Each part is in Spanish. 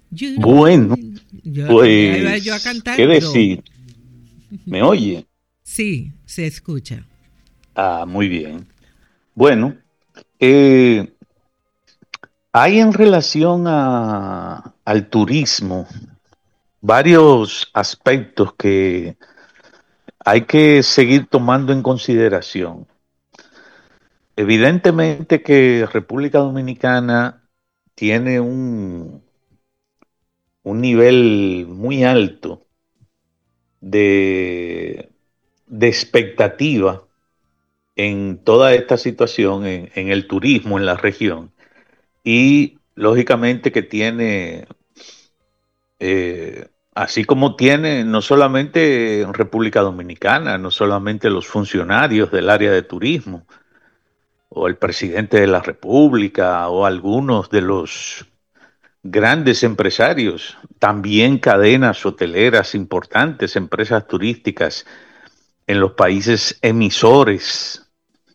Bueno, Ahí iba yo a pues, cantar, ¿qué pero decir? ¿Me oye? sí, se escucha. Ah, muy bien. Bueno, eh, hay en relación al turismo varios aspectos que hay que seguir tomando en consideración. Evidentemente que República Dominicana tiene un nivel muy alto de, de expectativa en toda esta situación, en el turismo en la región. Y lógicamente que tiene, así como tiene no solamente en República Dominicana, no solamente los funcionarios del área de turismo, o el presidente de la República, o algunos de los grandes empresarios, también cadenas hoteleras importantes, empresas turísticas en los países emisores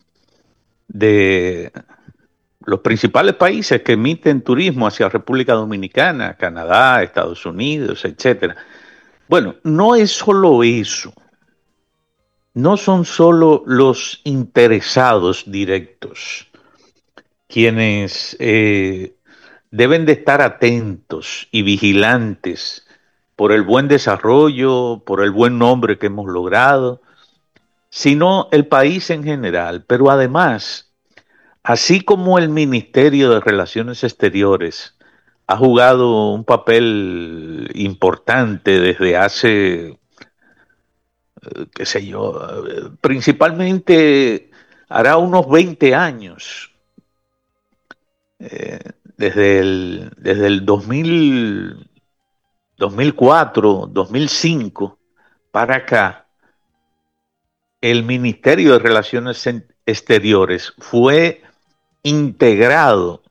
de los principales países que emiten turismo hacia República Dominicana, Canadá, Estados Unidos, etcétera. Bueno, no es solo eso, no son solo los interesados directos quienes deben de estar atentos y vigilantes por el buen desarrollo, por el buen nombre que hemos logrado, sino el país en general. Pero además, así como el Ministerio de Relaciones Exteriores ha jugado un papel importante desde hace, qué sé yo, principalmente hará unos 20 años, desde el 2000, 2004, 2005 para acá, el Ministerio de Relaciones Exteriores fue integrado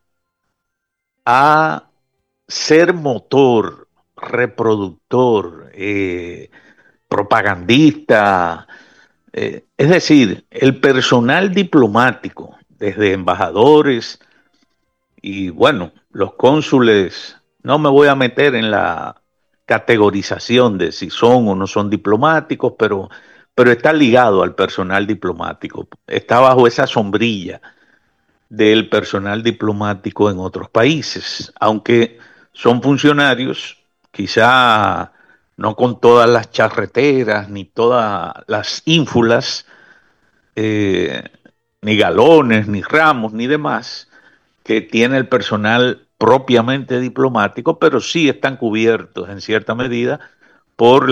a ser motor, reproductor, propagandista, es decir, el personal diplomático, desde embajadores y bueno, los cónsules, no me voy a meter en la categorización de si son o no son diplomáticos, pero está ligado al personal diplomático, está bajo esa sombrilla del personal diplomático en otros países, aunque son funcionarios, quizá no con todas las charreteras ni todas las ínfulas, eh, ni galones, ni ramos, ni demás, que tiene el personal propiamente diplomático, pero sí están cubiertos en cierta medida por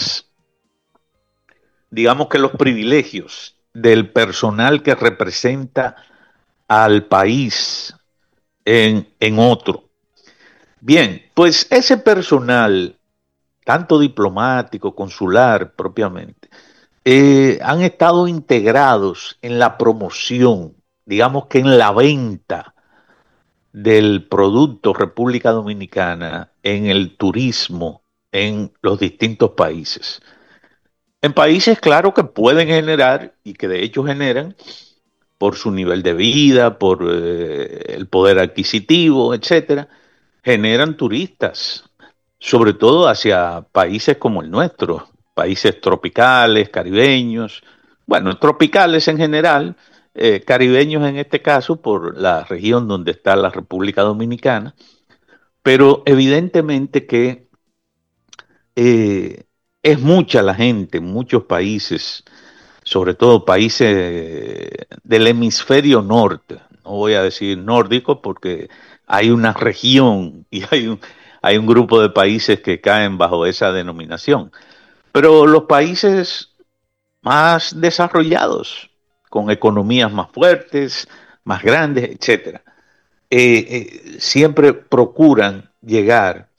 digamos que los privilegios del personal que representa al país en otro. Bien, pues ese personal, tanto diplomático, consular propiamente, han estado integrados en la promoción, digamos que en la venta del producto República Dominicana, en el turismo, en los distintos países. En países, claro, que pueden generar y que de hecho generan por su nivel de vida, por el poder adquisitivo, etcétera, generan turistas, sobre todo hacia países como el nuestro, países tropicales, caribeños, bueno, tropicales en general, caribeños en este caso por la región donde está la República Dominicana, pero evidentemente que eh, es mucha la gente en muchos países, sobre todo países del hemisferio norte, no voy a decir nórdico porque hay una región y hay un grupo de países que caen bajo esa denominación, pero los países más desarrollados, con economías más fuertes, más grandes, etcétera, siempre procuran llegar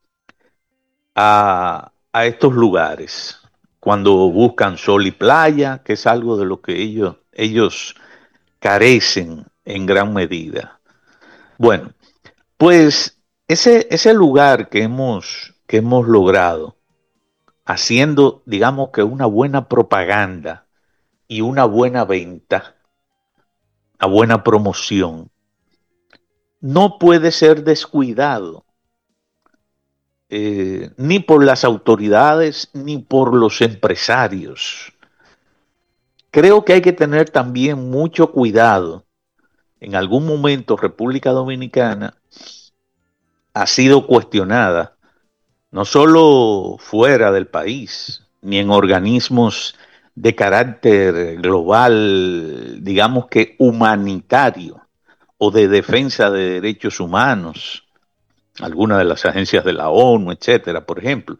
a estos lugares cuando buscan sol y playa, que es algo de lo que ellos carecen en gran medida. Bueno, pues ese lugar que hemos logrado, haciendo, digamos que una buena propaganda y una buena venta, una buena promoción, no puede ser descuidado, ni por las autoridades ni por los empresarios. Creo que hay que tener también mucho cuidado. En algún momento República Dominicana ha sido cuestionada, no solo fuera del país, ni en organismos de carácter global, digamos que humanitario, o de defensa de derechos humanos, algunas de las agencias de la ONU, etcétera, por ejemplo,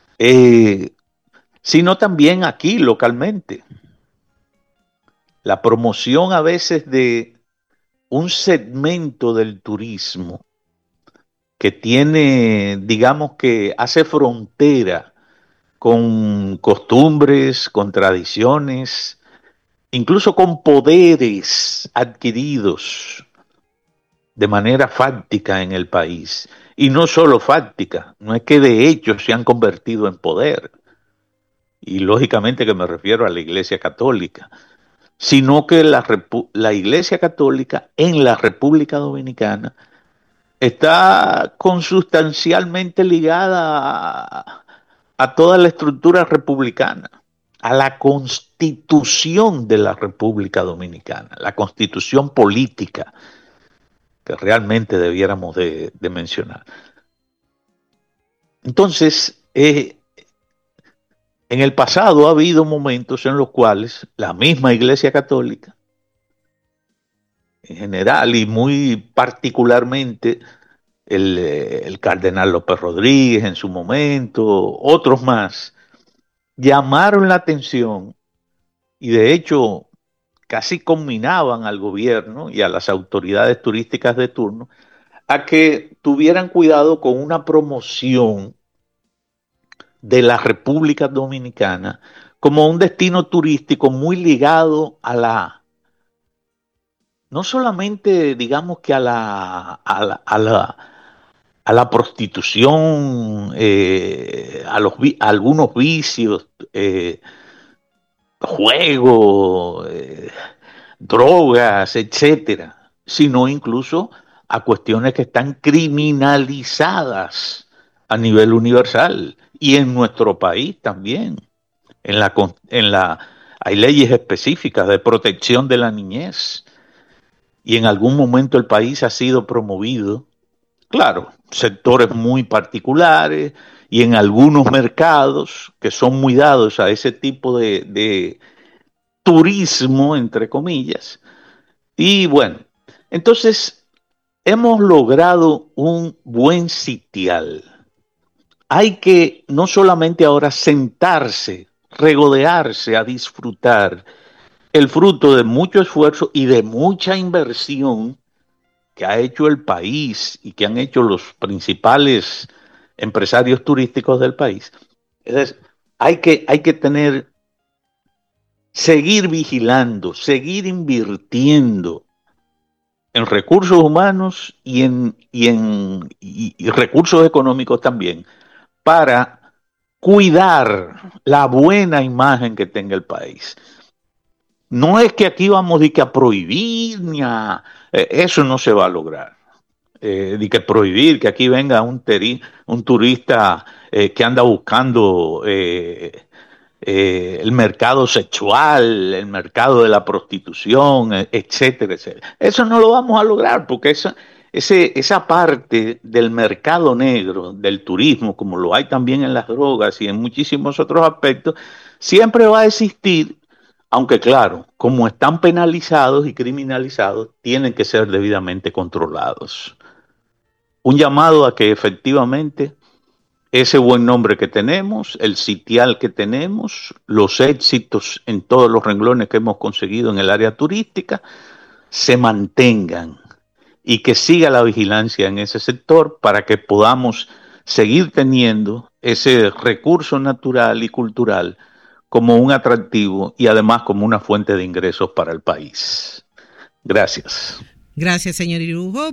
sino también aquí localmente. La promoción a veces de un segmento del turismo que tiene, digamos que hace frontera con costumbres, con tradiciones, incluso con poderes adquiridos de manera fáctica en el país. Y no solo fáctica, no es que de hecho se han convertido en poder, y lógicamente que me refiero a la Iglesia Católica, sino que la Iglesia Católica en la República Dominicana está consustancialmente ligada a toda la estructura republicana, a la constitución de la República Dominicana, la constitución política que realmente debiéramos de mencionar. Entonces, en el pasado ha habido momentos en los cuales la misma Iglesia Católica, en general y muy particularmente el cardenal López Rodríguez en su momento, otros más, llamaron la atención y de hecho casi conminaban al gobierno y a las autoridades turísticas de turno a que tuvieran cuidado con una promoción de la República Dominicana como un destino turístico muy ligado a no solamente digamos que a la prostitución, a algunos vicios, juego, drogas, etcétera, sino incluso a cuestiones que están criminalizadas a nivel universal y en nuestro país también. Hay leyes específicas de protección de la niñez y en algún momento el país ha sido promovido, claro, sectores muy particulares y en algunos mercados que son muy dados a ese tipo de turismo, entre comillas. Y bueno, entonces hemos logrado un buen sitial. Hay que no solamente ahora sentarse, regodearse a disfrutar el fruto de mucho esfuerzo y de mucha inversión que ha hecho el país y que han hecho los principales empresarios turísticos del país. Es decir, hay que seguir vigilando, seguir invirtiendo en recursos humanos y recursos económicos también para cuidar la buena imagen que tenga el país. No es que aquí vamos a prohibir, eso no se va a lograr. De que prohibir que aquí venga un turista que anda buscando el mercado sexual, el mercado de la prostitución, etcétera, etcétera. Eso no lo vamos a lograr porque esa parte del mercado negro, del turismo, como lo hay también en las drogas y en muchísimos otros aspectos, siempre va a existir, aunque claro, como están penalizados y criminalizados, tienen que ser debidamente controlados. Un llamado a que efectivamente ese buen nombre que tenemos, el sitial que tenemos, los éxitos en todos los renglones que hemos conseguido en el área turística, se mantengan y que siga la vigilancia en ese sector para que podamos seguir teniendo ese recurso natural y cultural como un atractivo y además como una fuente de ingresos para el país. Gracias. Gracias, señor Irujo.